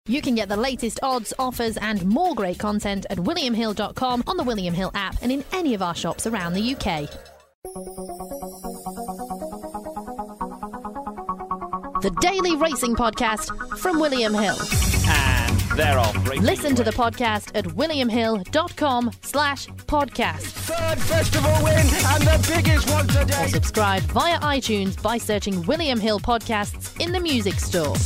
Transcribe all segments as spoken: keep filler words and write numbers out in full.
You can get the latest odds, offers and more great content at william hill dot com, on the William Hill app and in any of our shops around the U K. The Daily Racing Podcast from William Hill. And they're off. Listen to the podcast at william hill dot com slash podcast. Third festival win and the biggest one today. Or subscribe via iTunes by searching William Hill Podcasts in the music store.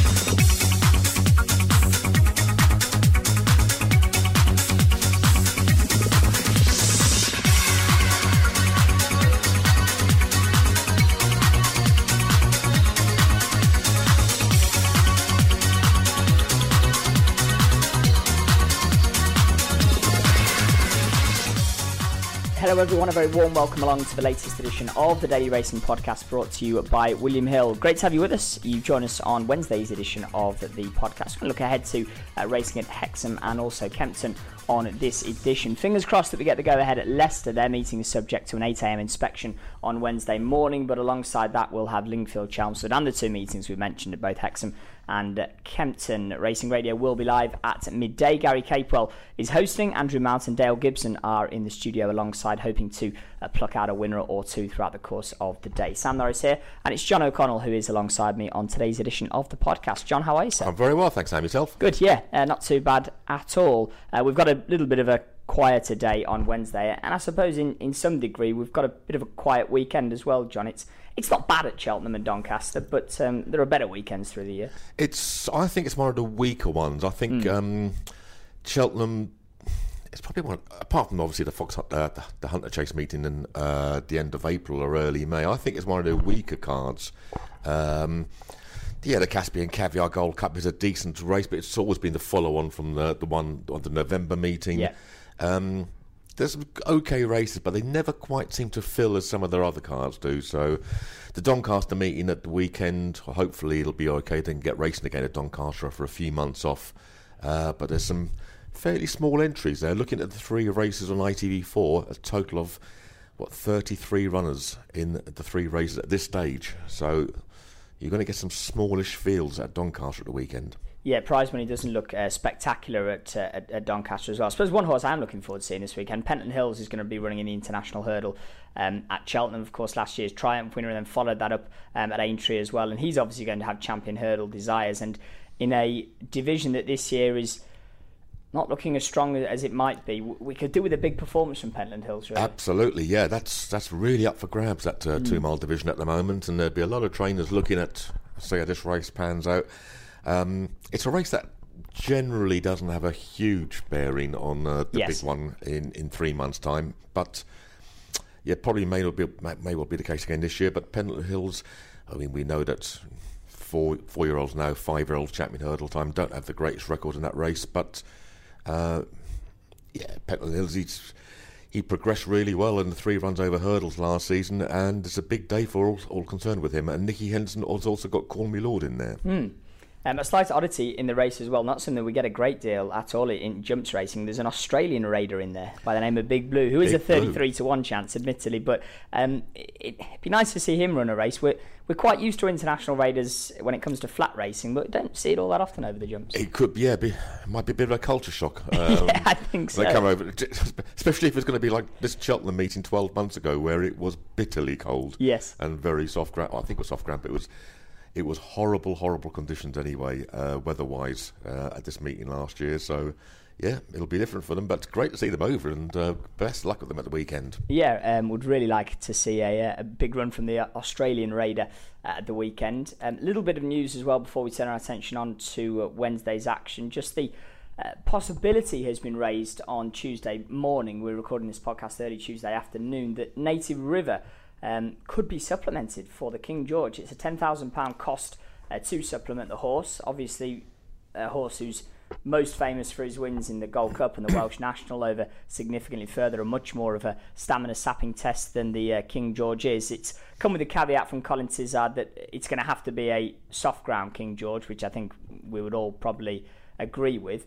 Hello everyone, a very warm welcome along to the latest edition of the Daily Racing Podcast, brought to you by William Hill. Great to have you with us. You join us on Wednesday's edition of the podcast. We're going to look ahead to uh, racing at Hexham and also Kempton on this edition. Fingers crossed that we get the go-ahead at Leicester. Their meeting is subject to an eight a.m. inspection on Wednesday morning, but alongside that we'll have Lingfield, Chelmsford and the two meetings we mentioned at both Hexham and uh, Kempton. Racing Radio will be live at midday. Gary Capewell is hosting. Andrew Mount and Dale Gibson are in the studio alongside, hoping to uh, pluck out a winner or two throughout the course of the day. Sam Norris here, and it's John O'Connell who is alongside me on today's edition of the podcast. John, how are you, sir? I'm very well, thanks. Sam, yourself? Good, yeah, uh, not too bad at all. Uh, we've got a little bit of a quieter day on Wednesday, and I suppose in, in some degree we've got a bit of a quiet weekend as well, John. It's it's not bad at Cheltenham and Doncaster, but um, there are better weekends through the year. It's I think it's one of the weaker ones. I think mm. um, Cheltenham, it's probably one, apart from obviously the Fox uh, the, the Hunter Chase meeting in uh, the end of April or early May, I think it's one of the weaker cards. Um, Yeah, the Caspian Caviar Gold Cup is a decent race, but it's always been the follow-on from the the one on the November meeting. Yeah. Um, there's some okay races, but they never quite seem to fill as some of their other cards do. So the Doncaster meeting at the weekend, hopefully it'll be okay. They can get racing again at Doncaster after a few months off. Uh, but there's some fairly small entries there. Looking at the three races on I T V four, a total of, what, thirty-three runners in the three races at this stage. So you're going to get some smallish fields at Doncaster at the weekend. Yeah, prize money doesn't look uh, spectacular at, uh, at at Doncaster as well. I suppose one horse I'm looking forward to seeing this weekend, Pentland Hills, is going to be running in the International Hurdle um, at Cheltenham. Of course, last year's Triumph winner, and then followed that up um, at Aintree as well. And he's obviously going to have champion hurdle desires. And in a division that this year is not looking as strong as it might be, we could do with a big performance from Pentland Hills, really. Absolutely, yeah. That's that's really up for grabs, that uh, mm. two-mile division at the moment. And there'd be a lot of trainers looking at, see how this race pans out. Um, it's a race that generally doesn't have a huge bearing on uh, the yes. big one in, in three months' time. But, yeah, probably may, not be, may, may well be the case again this year. But Pentland Hills, I mean, we know that four, four-year-olds now, five-year-olds champion hurdle time, don't have the greatest record in that race. But Uh, yeah, Pentland Hills, he's, he progressed really well in the three runs over hurdles last season, and it's a big day for all, all concerned with him. And Nicky Henderson has also got Call Me Lord in there. Mm. Um, a slight oddity in the race as well, not something we get a great deal at all in jumps racing. There's an Australian raider in there by the name of Big Blue, who is Big a thirty-three to one chance, admittedly, but um, it, it'd be nice to see him run a race. We're, we're quite used to international raiders when it comes to flat racing, but don't see it all that often over the jumps. It could, yeah, be, might be a bit of a culture shock. Um, yeah, I think so. They come over, especially if it's going to be like this Cheltenham meeting twelve months ago, where it was bitterly cold. Yes. And very soft ground. Well, I think it was soft ground, but it was It was horrible, horrible conditions anyway, uh, weather-wise, uh, at this meeting last year. So, yeah, it'll be different for them, but great to see them over, and uh, best luck with them at the weekend. Yeah, um, would really like to see a, a big run from the Australian Raider uh, at the weekend. A um, little bit of news as well before we turn our attention on to uh, Wednesday's action. Just the uh, possibility has been raised on Tuesday morning. We're recording this podcast early Tuesday afternoon, that Native River Um, could be supplemented for the King George. It's a ten thousand pounds cost uh, to supplement the horse. Obviously, a horse who's most famous for his wins in the Gold Cup and the Welsh National over significantly further and much more of a stamina sapping test than the uh, King George is. It's come with a caveat from Colin Tizard that it's going to have to be a soft ground King George, which I think we would all probably agree with.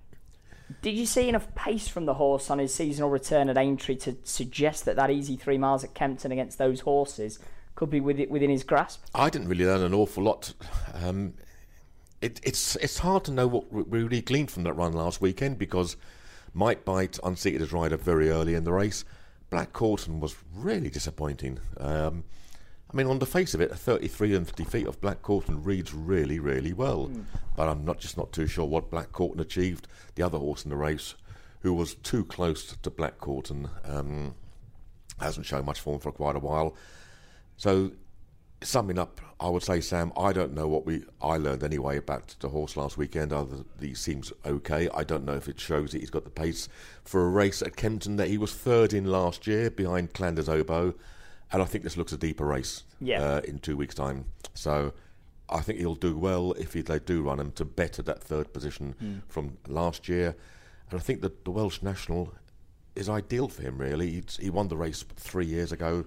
Did you see enough pace from the horse on his seasonal return at Aintree to suggest that that easy three miles at Kempton against those horses could be within his grasp? I didn't really learn an awful lot. Um, it, it's it's hard to know what we really gleaned from that run last weekend, because Might Bite unseated his rider very early in the race. Black Corton was really disappointing. Um, I mean, on the face of it, a thirty-three and fifty feet of Black Corton reads really, really well. Mm. But I'm not just not too sure what Black Corton achieved. The other horse in the race, who was too close to Black Corton, um, hasn't shown much form for quite a while. So, summing up, I would say, Sam, I don't know what we I learned anyway about the horse last weekend. Other than he seems okay. I don't know if it shows that he's got the pace for a race at Kempton that he was third in last year behind Clanders Oboe, and I think this looks a deeper race yeah. uh, in two weeks' time. So I think he'll do well if he, they do run him to better that third position mm. from last year. And I think that the Welsh National is ideal for him, really. He's, he won the race three years ago.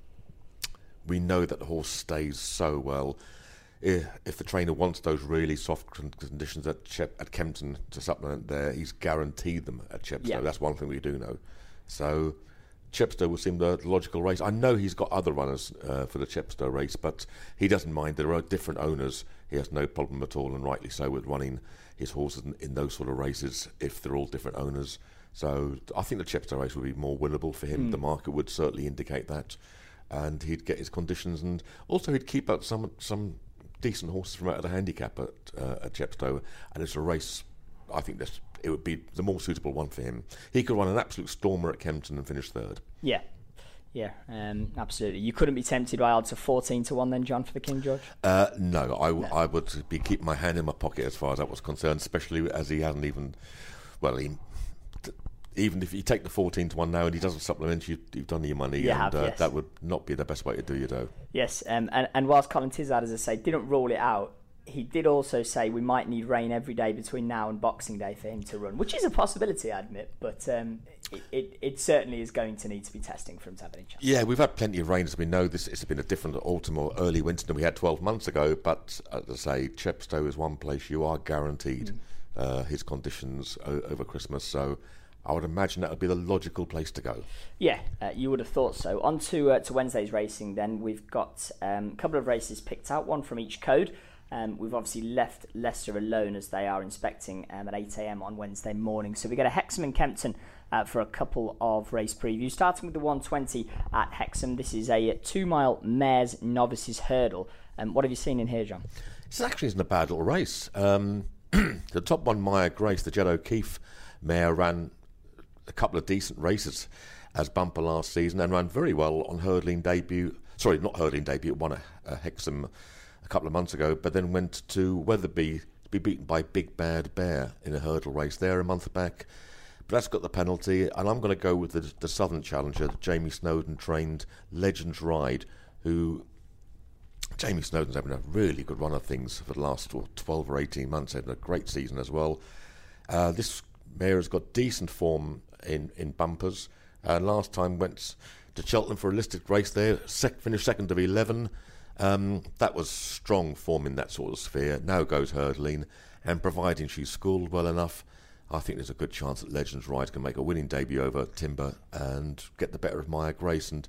We know that the horse stays so well. If the trainer wants those really soft conditions at Chep- at Kempton to supplement there, he's guaranteed them at Chepstow. Yeah. That's one thing we do know. So Chepstow will seem the logical race. I know he's got other runners uh, for the Chepstow race, but he doesn't mind. There are different owners. He has no problem at all, and rightly so, with running his horses in, in those sort of races if they're all different owners. So I think the Chepstow race would be more winnable for him. Mm. The market would certainly indicate that. And he'd get his conditions, and also he'd keep out some some decent horses from out of the handicap at, uh, at Chepstow. And it's a race, I think this it would be the more suitable one for him. He could run an absolute stormer at Kempton and finish third. Yeah, yeah, um, absolutely. You couldn't be tempted by odds of fourteen to one then, John, for the King George? Uh, no, I, no, I would be keeping my hand in my pocket as far as that was concerned, especially as he hasn't even, well, he... Even if you take the fourteen to one now and he doesn't supplement, you, you've done your money, you and have, uh, yes. that would not be the best way to do your dough. Yes, um, and, and whilst Colin Tizard, as I say, didn't rule it out, he did also say we might need rain every day between now and Boxing Day for him to run, which is a possibility, I admit, but um, it, it, it certainly is going to need to be testing for him to have any chance. Yeah, we've had plenty of rain, as we know. This it's been a different autumn or early winter than we had twelve months ago, but as I say, Chepstow is one place you are guaranteed mm. uh, his conditions o- over Christmas, so I would imagine that would be the logical place to go. Yeah, uh, you would have thought so. On to, uh, to Wednesday's racing then. We've got um, a couple of races picked out, one from each code. Um, we've obviously left Leicester alone as they are inspecting um, at eight a.m. on Wednesday morning. So we go to Hexham and Kempton uh, for a couple of race previews. Starting with the one twenty at Hexham. This is a two-mile mares novices hurdle. Um, what have you seen in here, John? This actually isn't a bad little race. Um, the top one, Maya Grace, the Jed O'Keefe mare, ran a couple of decent races as bumper last season and ran very well on hurdling debut. Sorry, not hurdling debut, won a, a Hexham a couple of months ago, but then went to Wetherby to be beaten by Big Bad Bear in a hurdle race there a month back. But that's got the penalty, and I'm going to go with the, the Southern Challenger, the Jamie Snowden trained Legends Ride, who Jamie Snowden's having a really good run of things for the last twelve or eighteen months, having a great season as well. Uh, this mare has got decent form in, in bumpers. Uh, last time went to Cheltenham for a listed race there, sec- finished second of eleven. Um, that was strong form in that sort of sphere. Now goes hurdling, and providing she's schooled well enough, I think there's a good chance that Legends Ride can make a winning debut over Timber and get the better of Maya Grace. And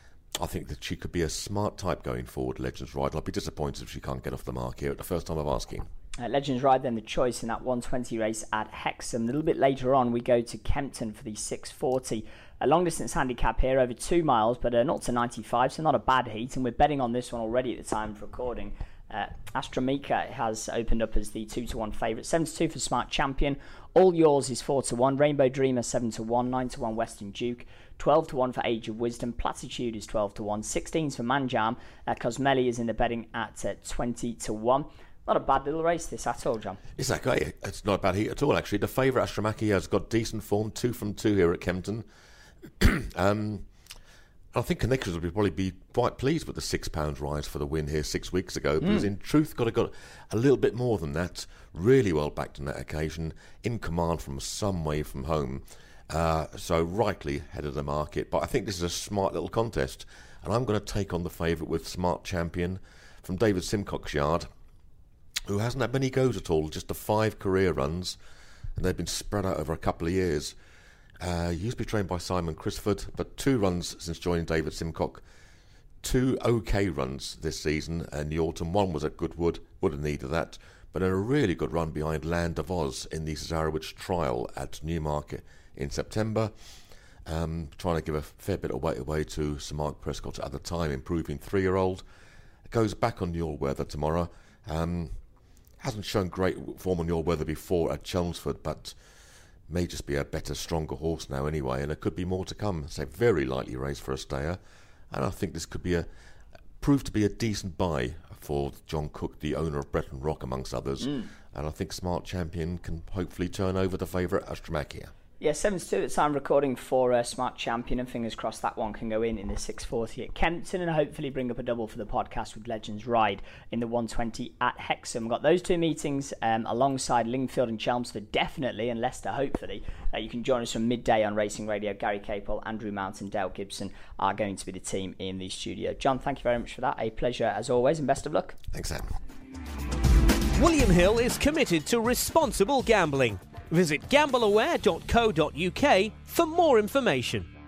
I think that she could be a smart type going forward, Legends Ride. I'll be disappointed if she can't get off the mark here at the first time of asking. Uh, Legends Ride then the choice in that one twenty race at Hexham. A little bit later on we go to Kempton for the six forty. A long distance handicap here, over two miles, but uh, not to ninety-five, so not a bad heat, and we're betting on this one already at the time of recording. Uh, Astramika has opened up as the two to one favourite. seven to two for Smart Champion. All Yours is four to one. Rainbow Dreamer seven to one. nine to one Western Duke. twelve to one for Age of Wisdom. Platitude is twelve to one. sixteens for Manjam. Uh, Cosmelli is in the betting at uh, twenty to one. Not a bad little race this at all, John. It's okay. It's not a bad heat at all, actually. The favourite, Astramaki, has got decent form, two from two here at Kempton. um, I think Connections would probably be quite pleased with the six pounds rise for the win here six weeks ago, because mm. in truth, got to got a little bit more than that. Really well backed on that occasion, in command from some way from home. Uh, so rightly head of the market. But I think this is a smart little contest, and I'm going to take on the favourite with Smart Champion from David Simcock's yard, who hasn't had many goes at all, just the five career runs, and they've been spread out over a couple of years. Uh, used to be trained by Simon Crisford, but two runs since joining David Simcock. Two okay runs this season in the autumn. One was at Goodwood, would have needed that, but in a really good run behind Land of Oz in the Cesarewitch Trial at Newmarket in September. Um, trying to give a fair bit of weight away to Sir Mark Prescott at the time, improving three-year-old. Goes back on the all-weather tomorrow. Um, hasn't shown great form on the all-weather before at Chelmsford, but may just be a better, stronger horse now anyway, and there could be more to come. So very likely race for a stayer, and I think this could be a prove to be a decent buy for John Cook, the owner of Breton Rock, amongst others. Mm. And I think Smart Champion can hopefully turn over the favourite Astromachia. Yeah, seven to two at the time recording for uh, Smart Champion, and fingers crossed that one can go in in the six forty at Kempton and hopefully bring up a double for the podcast with Legends Ride in the one twenty at Hexham. We've got those two meetings um, alongside Lingfield and Chelmsford, definitely, and Leicester, hopefully. Uh, you can join us from midday on Racing Radio. Gary Capel, Andrew Mountain, Dale Gibson are going to be the team in the studio. John, thank you very much for that. A pleasure as always, and best of luck. Thanks, Sam. William Hill is committed to responsible gambling. Visit gamble aware dot co dot uk for more information.